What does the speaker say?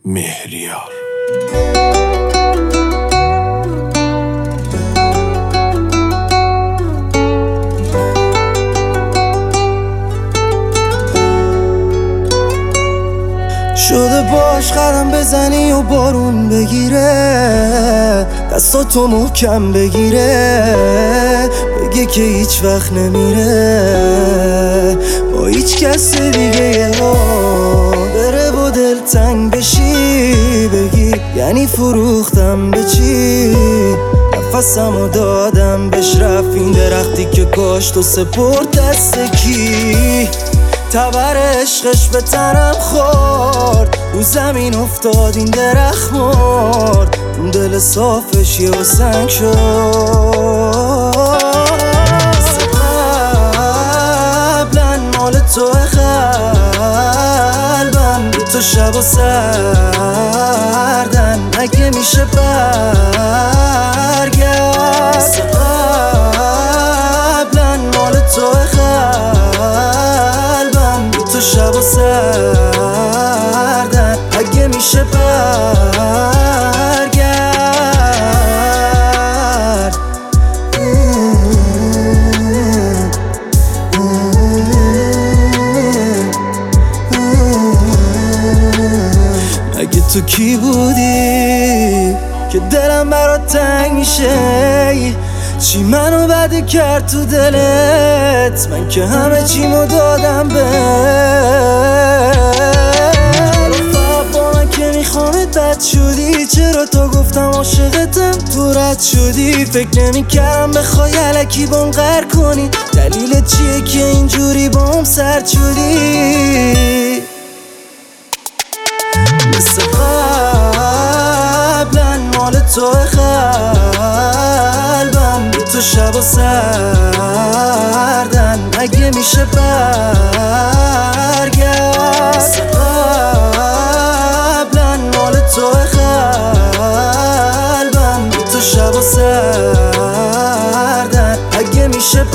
مهریار. شده باش قدم بزنی و بارون بگیره، دستاتو محکم بگیره، بگه که هیچ وقت نمیره با هیچ کس دیگه بره و دل تنگ بشی، بگی یعنی فروختم به چی، نفسمو دادم بهش، رفت این درختی که کاشت و سپرد دست کی، تبر عشقش به تنم خورد، رو زمین افتاد این درخت مرد، اون دل صافش یه سنگ شد. قبلا مال توه قلبم، تو شب و سردن اگه میشه برگرد، قبلا مال توه قلبم، تو شب و سردن اگه میشه برگرد. اگه تو کی بودی که دلم برات تنگ میشه، چی منو بده کرد تو دلت، من که همه چیمو دادم چرا با من که میخوامت بد شدی، چرا تا گفتم عاشقتم تو رد شدی، فکر نمیکردم بخوای الکی بام قهر کنی، دلیلت چیه که اینجوری بام سرد شدی، مثل قبلا مال توه قلبم، تو شب و سردن اگه میشه برگرد، قبلا مال توه قلبم، تو شب و سردن اگه میشه